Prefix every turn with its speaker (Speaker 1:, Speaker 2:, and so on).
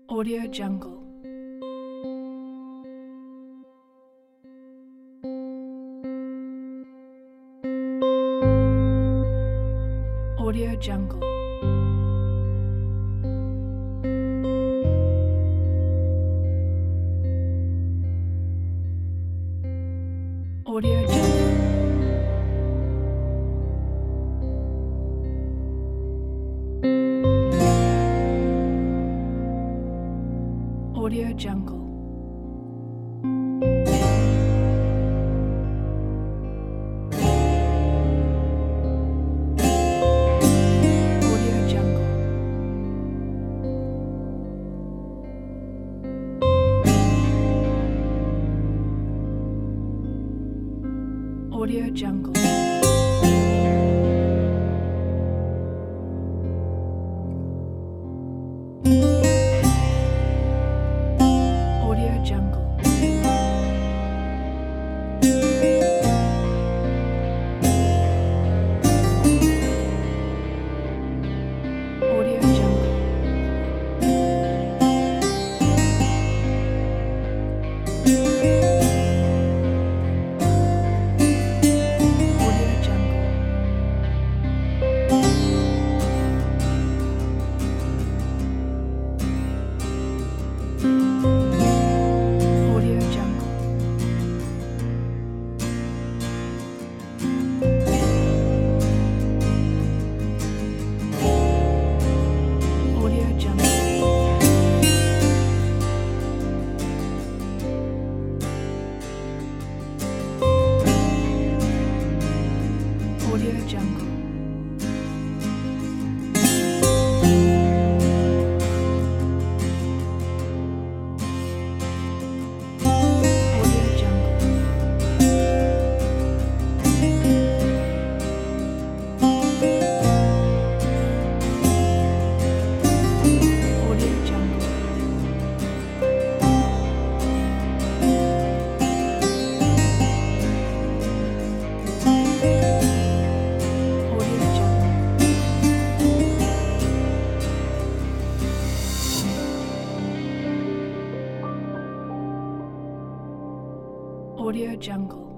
Speaker 1: Audio Jungle. Audio Jungle. Audio Jungle. Audio Jungle. Audio Jungle. Audio Jungle. Audio Jungle. Audio Jungle. Audio Jungle. Audio Jungle. Audio Jungle. Audio Jungle. Audio Jungle. Audio Jungle. Audio Jungle. Audio Jungle.